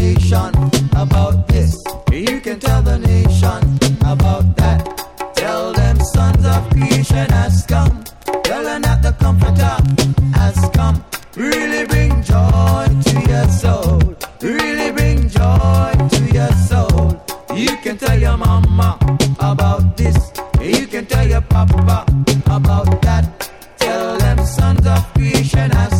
nation about this. You can tell the nation about that. Tell them sons of creation has come. Tell them that the Comforter has come. Really bring joy to your soul. Really bring joy to your soul. You can tell your mama about this. You can tell your papa about that. Tell them sons of creation has